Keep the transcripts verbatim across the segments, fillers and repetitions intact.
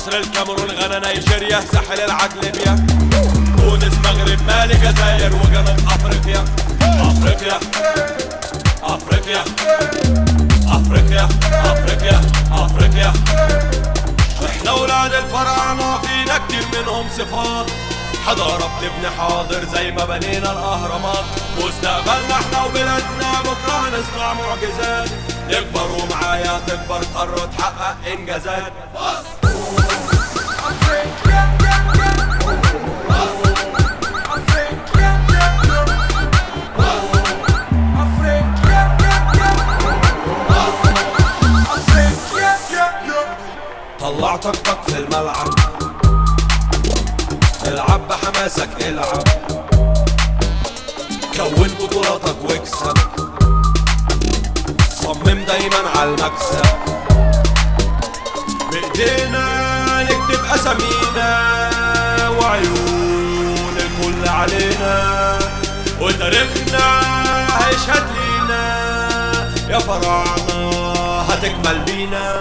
مصر، الكاميرون، غانا، نيجيريا، ساحل العاج، ليبيا، تونس، مغرب، مالي، جزائر، وجنوب افريقيا. افريقيا افريقيا افريقيا افريقيا افريقيا. احنا ولاد الفراعنة، فينا كتير منهم صفات، حضارة بتبني حاضر زي ما بنينا الاهرامات. مستقبلنا احنا وبلادنا، بكره هنصنع معجزات، نكبر ومعايا تكبر قارة تحقق انجازات. طلع طاقتك في الملعب، العب بحماسك، العب كون بطولاتك واكسب، صمم دايما على المكسب، بايدينا نكتب اسامينا وعيون الكل علينا، وتاريخنا هيشهد لينا، يا فراعنة هتكمل بينا.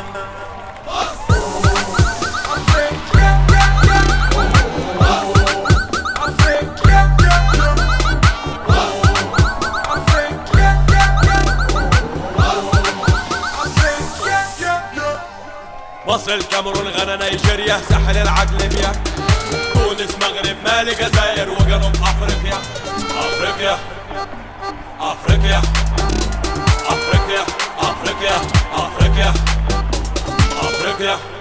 مصر، الكاميرون، غانا، نيجيريا، ساحل العاج، ليبيا، تونس، مغرب، مالي، جزائر، وجنوب افريقيا. افريقيا افريقيا افريقيا افريقيا افريقيا افريقيا.